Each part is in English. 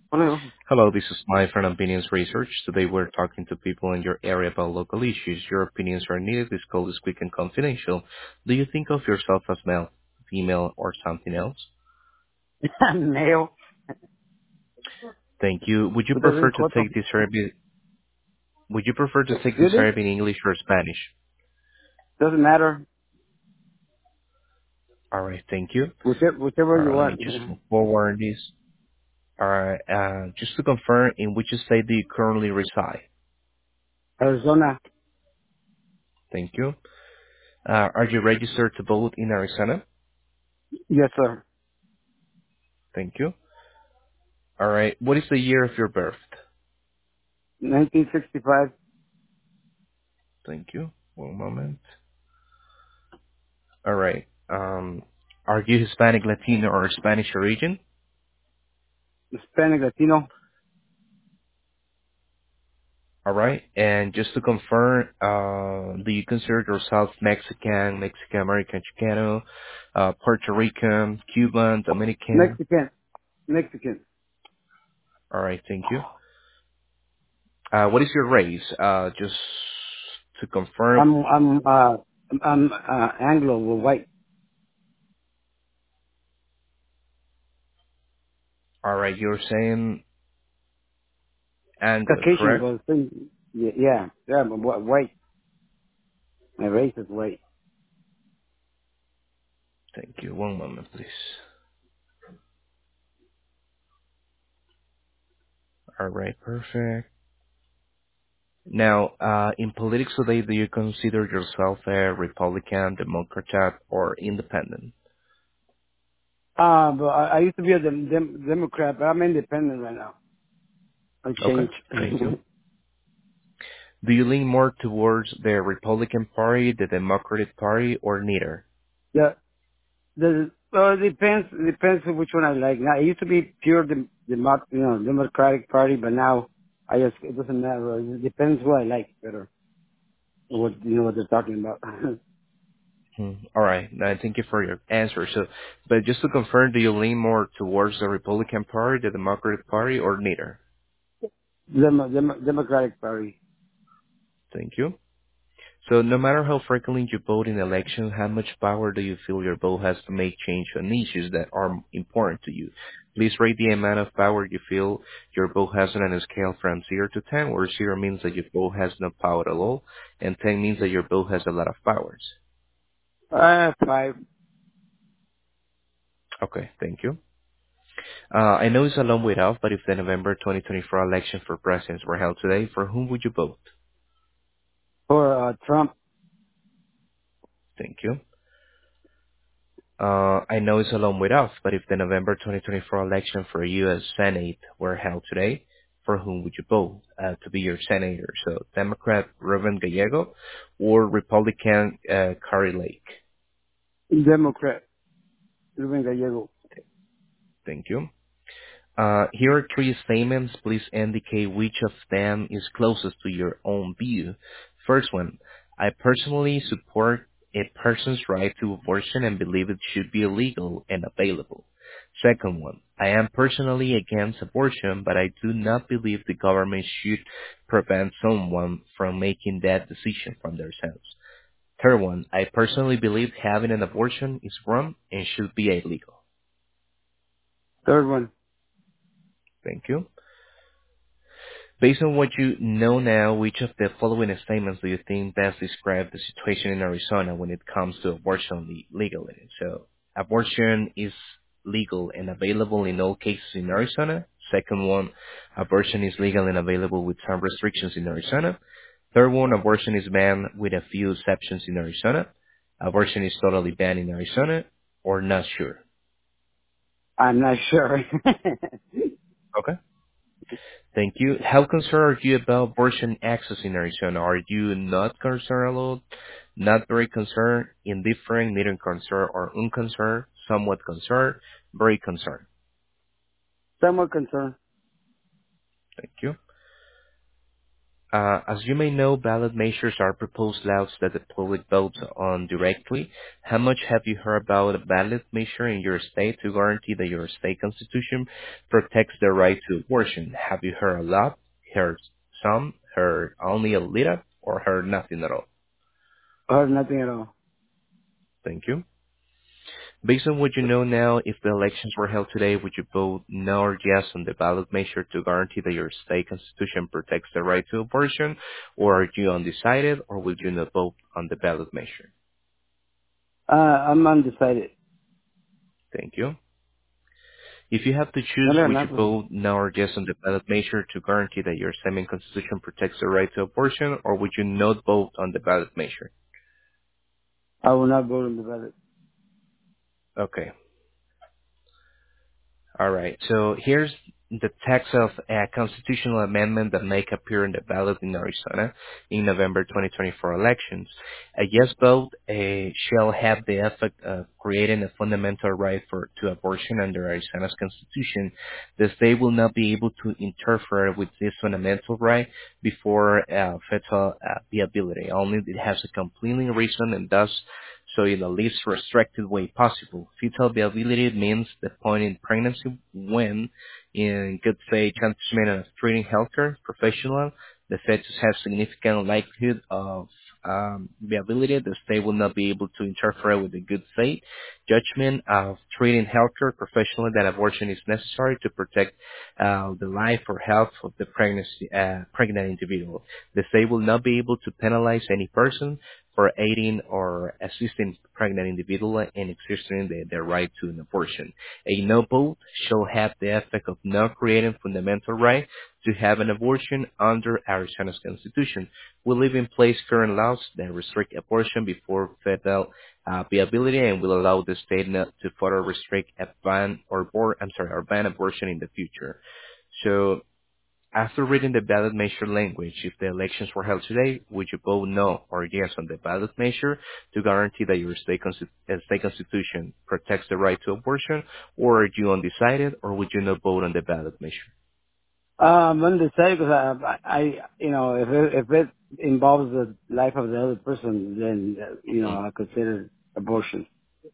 Hello. Hello, this is Mike from Opinions Research. Today we're talking to people in your area about local issues. Your opinions are needed. This call is quick and confidential. Do you think of yourself as male, female, or something else? Male. Thank you. Would you Usted es prefer un to joto. take this survey? Would you prefer to take this Excuse me? survey in English or Spanish? Doesn't matter. All right, thank you. Whichever All you right, let me want. just move forward this. All right, just to confirm, in which state do you currently reside? Arizona. Thank you. Are you registered to vote in Arizona? Yes, sir. Thank you. All right, what is the year of your birth? 1965. Thank you. One moment. All right. Are you Hispanic, Latino, or Spanish origin? Hispanic Latino. All right. And just to confirm, do you consider yourself Mexican, Mexican American, Chicano, Puerto Rican, Cuban, Dominican? Mexican. Mexican. All right. Thank you. What is your race? Just to confirm. I'm Anglo, white. All right. You're saying Anglo, Caucasian, correct? but yeah, but white. My race is white. Thank you. One moment, please. All right. Perfect. Now, in politics today, do you consider yourself a Republican, Democrat, or independent? But I used to be a Democrat, but I'm independent right now. I Okay, changed. thank you. Do you lean more towards the Republican Party, the Democratic Party, or neither? yeah, it depends on which one I like. Now, it used to be pure Democratic Party, but now it doesn't matter. It depends who I like better. What they're talking about. All right, thank you for your answer. So, but just to confirm, do you lean more towards the Republican Party, the Democratic Party, or neither? Democratic Party. Thank you. So no matter how frequently you vote in elections, how much power do you feel your vote has to make change on issues that are important to you? Please rate the amount of power you feel your vote has on a scale from 0 to 10, where 0 means that your vote has no power at all, and 10 means that your vote has a lot of powers. 5. Okay, thank you. I know it's a long way off, but if the November 2024 election for president were held today, for whom would you vote? For Trump. Thank you. I know it's a long way off, but if the November 2024 election for U.S. Senate were held today, for whom would you vote to be your senator? So Democrat Ruben Gallego or Republican Kari Lake? Democrat. Ruben Gallego. Thank you. Here are three statements. Please indicate which of them is closest to your own view. First one, I personally support a person's right to abortion and believe it should be illegal and available. Second one, I am personally against abortion, but I do not believe the government should prevent someone from making that decision from themselves. Third one, I personally believe having an abortion is wrong and should be illegal. Third one. Thank you. Based on what you know now, which of the following statements do you think best describe the situation in Arizona when it comes to abortion legally? So, abortion is legal and available in all cases in Arizona. Second one, abortion is legal and available with some restrictions in Arizona. Third one, abortion is banned with a few exceptions in Arizona. Abortion is totally banned in Arizona, or not sure. I'm not sure. Okay. Thank you. How concerned are you about abortion access in Arizona? Are you not concerned at all? Not very concerned, indifferent, neither concerned or unconcerned, somewhat concerned, very concerned? Somewhat concerned. Thank you. As you may know, ballot measures are proposed laws that the public votes on directly. How much have you heard about a ballot measure in your state to guarantee that your state constitution protects the right to abortion? Have you heard a lot, heard some, heard only a little, or heard nothing at all? Or nothing at all. Thank you. Based on what you know now, if the elections were held today, would you vote no or yes on the ballot measure to guarantee that your state constitution protects the right to abortion, or are you undecided, or will you not vote on the ballot measure? I'm undecided. Thank you. If you have to No, choose, no, would you not good. vote no or yes on the ballot measure to guarantee that your state constitution protects the right to abortion, or would you not vote on the ballot measure? I will not vote on the ballot. Okay. All right. So here's the text of a constitutional amendment that may appear in the ballot in Arizona in November 2024 elections. A yes vote shall have the effect of creating a fundamental right to abortion under Arizona's constitution. The state will not be able to interfere with this fundamental right before fetal viability. Only it has a compelling reason and thus so in the least restricted way possible. Fetal viability means the point in pregnancy when, in good faith transmission of treating healthcare professional, the fetus has significant likelihood of viability. The state will not be able to interfere with the good faith judgment of treating healthcare professional that abortion is necessary to protect the life or health of the pregnant individual. The state will not be able to penalize any person for aiding or assisting pregnant individual in exercising their right to an abortion. A no vote shall have the effect of not creating fundamental right to have an abortion under Arizona's constitution. Will leave in place current laws that restrict abortion before fetal viability and will allow the state not to further restrict a ban abortion in the future. So after reading the ballot measure language, if the elections were held today, would you vote no or yes on the ballot measure to guarantee that your state constitution protects the right to abortion, or are you undecided, or would you not vote on the ballot measure? I'm undecided because if it involves the life of the other person, then, Mhm. I consider abortion.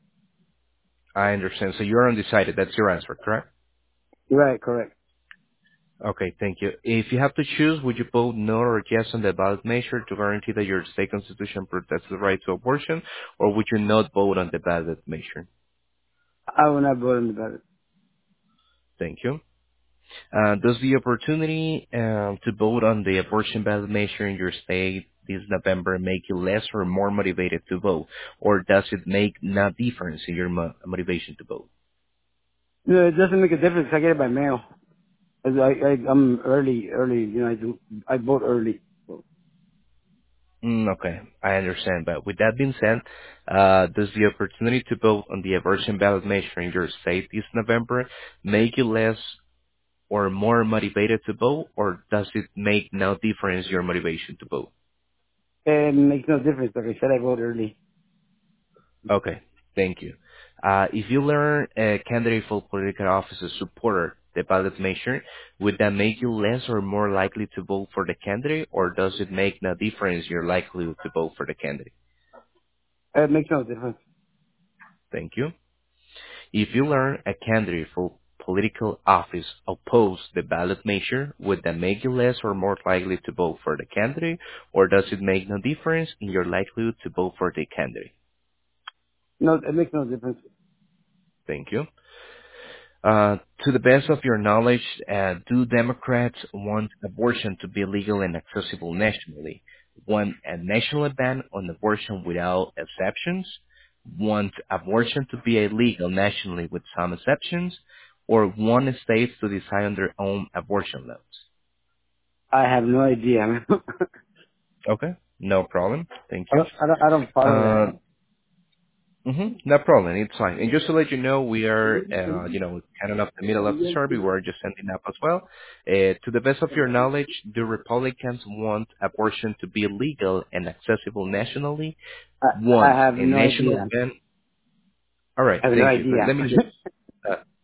I understand. So you're undecided. That's your answer, correct? Right, correct. Okay, thank you. If you have to choose, would you vote no or yes on the ballot measure to guarantee that your state constitution protects the right to abortion, or would you not vote on the ballot measure? I will not vote on the ballot. Thank you. Does the opportunity to vote on the abortion ballot measure in your state this November make you less or more motivated to vote, or does it make no difference in your motivation to vote? No, it doesn't make a difference. I get it by mail. I'm early, I vote early. Okay, I understand. But with that being said, does the opportunity to vote on the abortion ballot measure in your state this November make you less or more motivated to vote, or does it make no difference your motivation to vote? It makes no difference. Like I said, I vote early. Okay, thank you. If you learn a candidate for political office supporter the ballot measure, would that make you less or more likely to vote for the candidate, or does it make no difference your likelihood to vote for the candidate? It makes no difference. Thank you. If you learn a candidate for political office oppose the ballot measure, would that make you less or more likely to vote for the candidate, or does it make no difference in your likelihood to vote for the candidate? No, it makes no difference. Thank you. To the best of your knowledge, do Democrats want abortion to be legal and accessible nationally? Want a national ban on abortion without exceptions? Want abortion to be illegal nationally with some exceptions? Or want states to decide on their own abortion laws? I have no idea. Okay, no problem. Thank I you. don't follow Uh, that. No problem. It's fine. And just to let you know, we are, kind of up the middle of the survey. We're just ending up as well. To the best of your knowledge, do Republicans want abortion to be legal and accessible nationally? I Want have a no national idea. ban? All right. I have no Thank you. idea. Let me just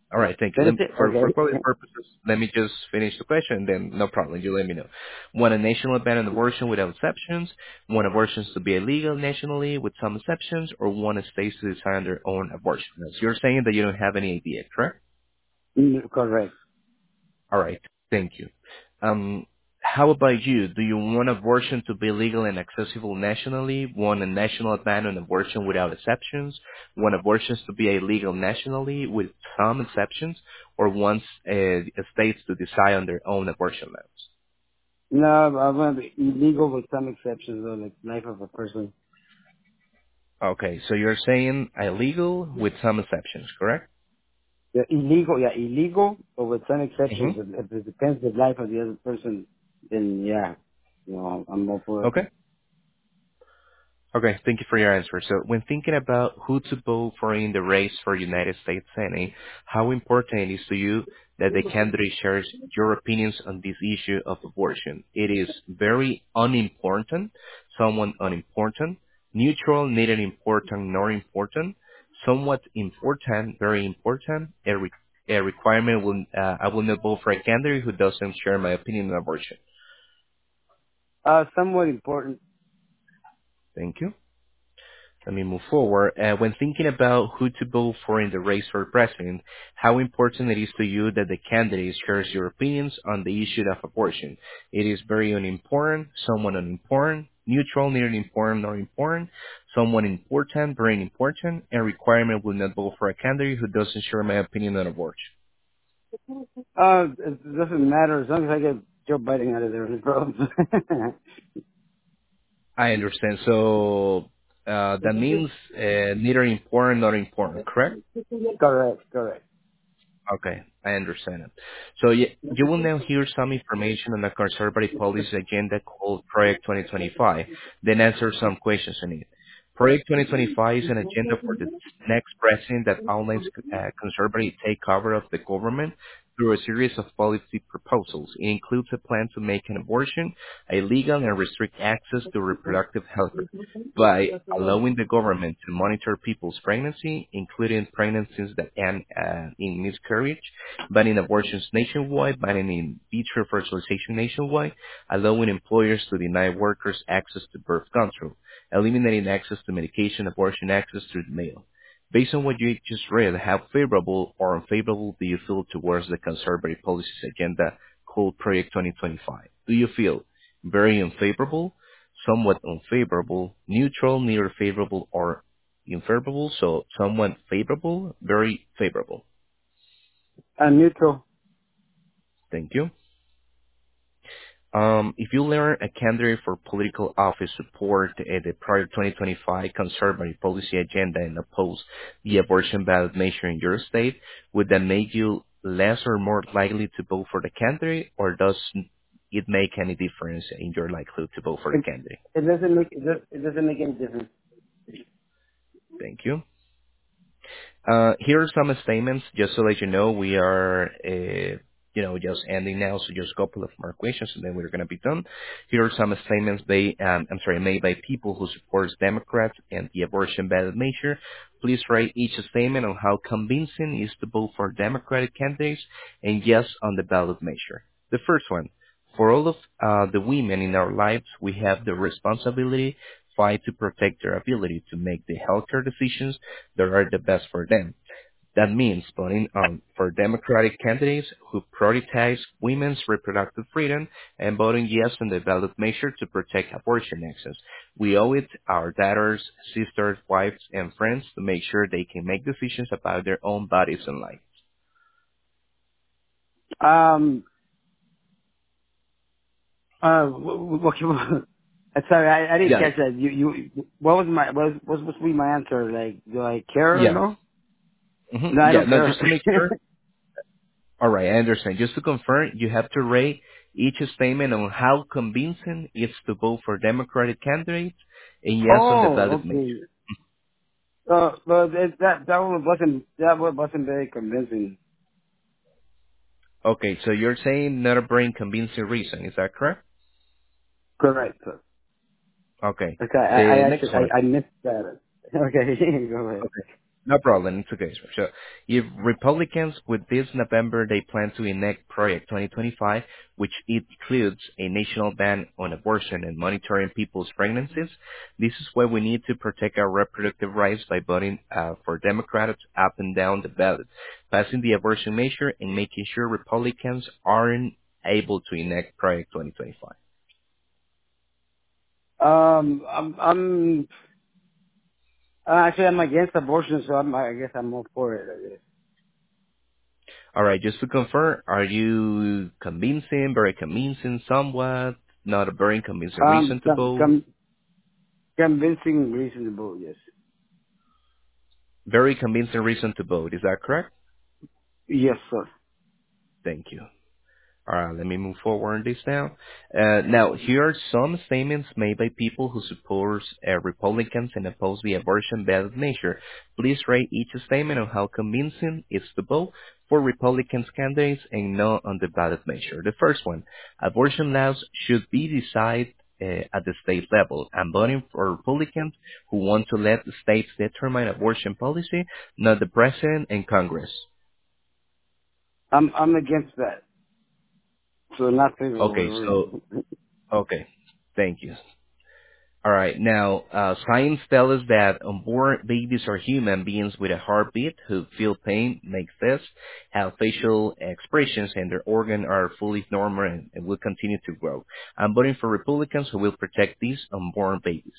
All right, thank you. Finish it? For Okay. quality purposes, let me just finish the question, then no problem. You let me know. Want a national ban on abortion without exceptions? Want abortions to be illegal nationally with some exceptions? Or want states to decide on their own abortion laws? You're saying that you don't have any idea, correct? Correct. All right. Thank you. How about you? Do you want abortion to be legal and accessible nationally? Want a national ban on abortion without exceptions? Want abortions to be illegal nationally with some exceptions? Or want states to decide on their own abortion laws? No, I want to be illegal with some exceptions, though, like life of a person. Okay, so you're saying illegal with some exceptions, correct? Yeah, illegal, but with some exceptions. Mm-hmm. If it depends the life of the other person, then yeah, I'm all for it. Okay. Okay, thank you for your answer. So when thinking about who to vote for in the race for United States Senate, how important it is to you that the candidate shares your opinions on this issue of abortion? It is very unimportant, somewhat unimportant, neutral, neither important nor important, somewhat important, very important, a requirement will, I will not vote for a candidate who doesn't share my opinion on abortion. Somewhat important. Thank you. Let me move forward. When thinking about who to vote for in the race for president, how important it is to you that the candidate shares your opinions on the issue of abortion. It is very unimportant, somewhat unimportant, neutral, neither important nor important, somewhat important, very important, and requirement will not vote for a candidate who doesn't share my opinion on abortion. It doesn't matter as long as I get Joe Biden out of there. No problem. I understand. So that means neither important nor important, correct? Correct. Okay, I understand it. So you will now hear some information on the conservative policy agenda called Project 2025, then answer some questions on it. Project 2025 is an agenda for the next president that outlines conservative takeover of the government through a series of policy proposals. It includes a plan to make an abortion illegal and restrict access to reproductive health by allowing the government to monitor people's pregnancy, including pregnancies that end in miscarriage, banning abortions nationwide, banning in vitro fertilization nationwide, allowing employers to deny workers access to birth control, eliminating access to medication, abortion access through the mail. Based on what you just read, how favorable or unfavorable do you feel towards the conservative policies agenda called Project 2025? Do you feel very unfavorable, somewhat unfavorable, neutral, neither favorable or unfavorable, so somewhat favorable, very favorable? Neutral. Thank you. If you learn a candidate for political office support the prior 2025 conservative policy agenda and oppose the abortion ballot measure in your state, would that make you less or more likely to vote for the candidate, or does it make any difference in your likelihood to vote for the It, candidate? it doesn't make any difference. Thank you. Here are some statements, just so that you know, we are, just ending now, so just a couple of more questions, and then we're going to be done. Here are some statements made by people who support Democrats and the abortion ballot measure. Please write each statement on how convincing it is to vote for Democratic candidates and yes on the ballot measure. The first one, for all of the women in our lives, we have the responsibility fight to protect their ability to make the healthcare decisions that are the best for them. That means voting for Democratic candidates who prioritize women's reproductive freedom and voting yes on the ballot measure to protect abortion access. We owe it our daughters, sisters, wives, and friends to make sure they can make decisions about their own bodies and life. Um, sorry, I didn't Yeah, catch that. What was what's supposed to be my answer? Like, do I care or yeah, no? hmm No, I yeah. don't No, care. just to make sure. All right, I understand. Just to confirm, you have to rate each statement on how convincing it's to vote for Democratic candidates and yes on the Oh, ballot measure. okay. Well, that one wasn't very convincing. Okay, so you're saying not a brain convincing reason, is that correct? Correct. Sir. Okay. Okay, The I next actually one. I missed that. Okay, go ahead. Okay. No problem. It's okay, sir. So if Republicans with this November, they plan to enact Project 2025, which includes a national ban on abortion and monitoring people's pregnancies. This is why we need to protect our reproductive rights by voting for Democrats up and down the ballot, passing the abortion measure and making sure Republicans aren't able to enact Project 2025. I'm actually I'm against abortion, so I guess I'm more for it. I guess. All right, just to confirm, are you convincing, very convincing, somewhat, not a very convincing reason to vote? Convincing, reasonable, yes. Very convincing reason to vote. Is that correct? Yes, sir. Thank you. All right, let me move forward on this now. Now, here are some statements made by people who support Republicans and oppose the abortion ballot measure. Please rate each statement on how convincing it's to vote for Republicans candidates and no on the ballot measure. The first one, abortion laws should be decided at the state level. I'm voting for Republicans who want to let the states determine abortion policy, not the president and Congress. I'm against that. So not Okay, so, favorable. okay. Thank you. All right. Now, science tells us that unborn babies are human beings with a heartbeat who feel pain, make tests, have facial expressions, and their organs are fully normal and will continue to grow. I'm voting for Republicans who will protect these unborn babies.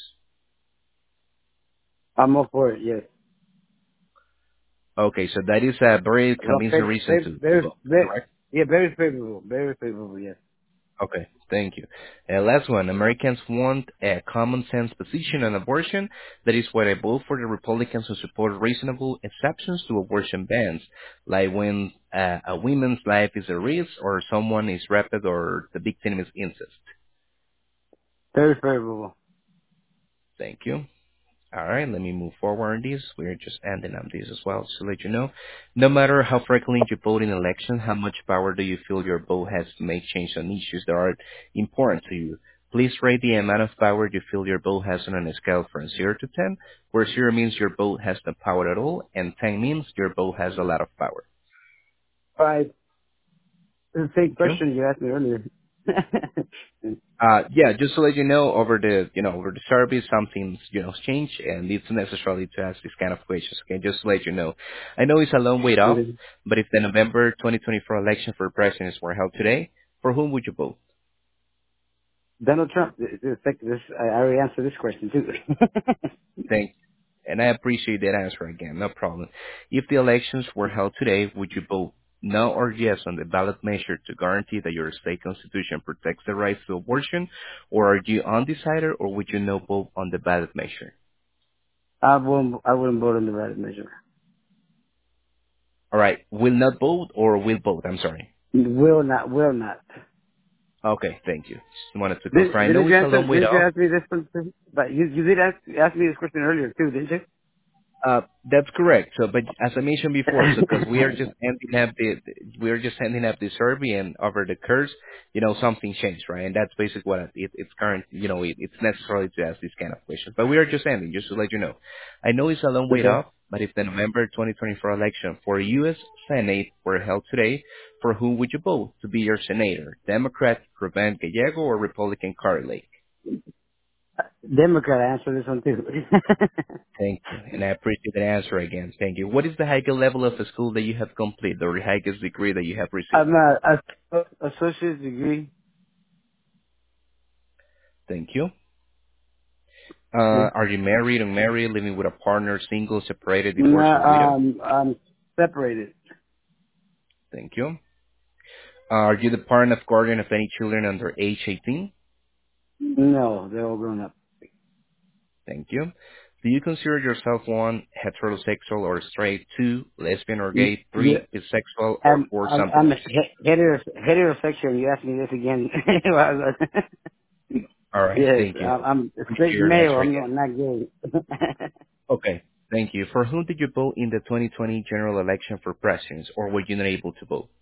I'm all for it, yes. Okay, so that is a very Well, convincing reason to vote, correct? yeah, very favorable. Very favorable, yes. Okay, thank you. Last one. Americans want a common sense position on abortion. That is why I vote for the Republicans who support reasonable exceptions to abortion bans, like when a woman's life is at risk or someone is raped or the victim is incest. Very favorable. Thank you. All right, let me move forward on this. We're just ending on this as well, so let you know. No matter how frequently you vote in election, how much power do you feel your vote has to make change on issues that are important to you? Please rate the amount of power you feel your vote has on a scale from 0 to 10, where 0 means your vote has no power at all, and 10 means your vote has a lot of power. All right. The same Thank you. question you asked me earlier. Yeah, just to let you know, over the survey, some things, change, and it's necessary to ask these kind of questions. Okay, just to let you know. I know it's a long way off, but if the November 2024 election for president were held today, for whom would you vote? Donald Trump. I already answered this question too. Thank and I appreciate that answer again. No problem. If the elections were held today, would you vote no or yes on the ballot measure to guarantee that your state constitution protects the rights to abortion, or are you undecided, or would you no vote on the ballot measure? I wouldn't vote on the ballot measure. All right. Will not vote or will vote? I'm sorry. Will not. Okay, thank you. Just wanted to confirm. I know Didn't you it's a answer? long way Didn't you off. ask me this one too? But you did ask me this question earlier too, didn't you? That's correct. So, but as I mentioned before, so because we are just ending up the survey, and over the course, something changed, right? And that's basically what it's current. It's necessary to ask these kind of questions. But we are just ending, just to let you know. I know it's a long way Okay. off, but if the November 2024 election for U.S. Senate were held today, for whom would you vote to be your senator? Democrat Ruben Gallego or Republican Carly Lake? Democrat answer this one too. Thank you. And I appreciate the answer again. Thank you. What is the highest level of the school that you have completed or the highest degree that you have received? I'm a associate's degree. Thank you. Yeah. Are you married, unmarried, living with a partner, single, separated, No, divorced, or widow? I'm separated. Thank you. Are you the parent of guardian of any children under age 18? No, they're all grown up. Thank you. Do you consider yourself one, heterosexual or straight, two, lesbian or Y- gay, Yeah, three, bisexual, or four, something I'm a else? heterosexual. You asked me this again. All right. Yes, Thank you. I'm a Appreciate straight your male. answer I'm again. not gay. Okay. Thank you. For whom did you vote in the 2020 general election for president, or were you not able to vote?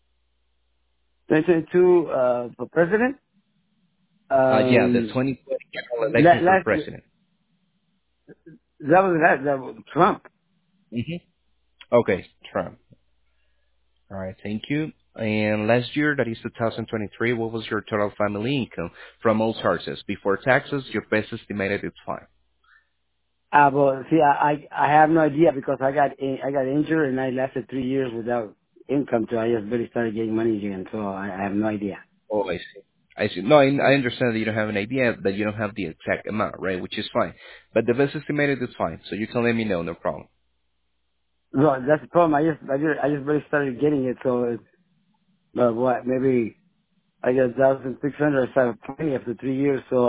2022 for president. Yeah, the 2020 general election for Last president. that was Trump. Mm-hmm. Okay, Trump. All right, thank you. And last year, that is 2023, what was your total family income from all sources? Before taxes, your best estimated is fine. But see, I have no idea because I got injured and I lasted 3 years without income, so I just barely started getting money again. So I have no idea. Oh, I see. I see. No, I understand that you don't have an idea, that you don't have the exact amount, right? Which is fine. But the best estimated is fine, so you can let me know, no problem. No, that's the problem. I just barely started getting it, so it's what maybe I got 1,600. I started paying after 3 years, so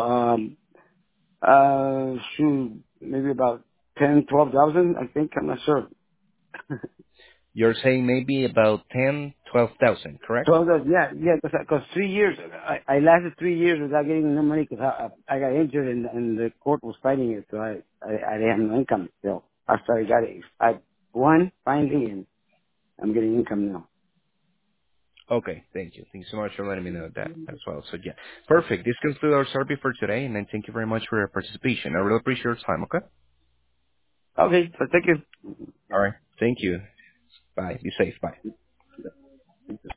shoot, maybe about 10, 12,000. I think I'm not sure. You're saying maybe about 10, 12,000, correct? So yeah, because 3 years, I lasted 3 years without getting no money because I got injured and the court was fighting it, so I didn't have no income. So after I got it, I won finally, and I'm getting income now. Okay, thank you. Thanks so much for letting me know that as well. So yeah, perfect. This concludes our survey for today, and then thank you very much for your participation. I really appreciate your time, okay? Okay, so thank you. All right. Thank you. Bye. Be safe. Bye.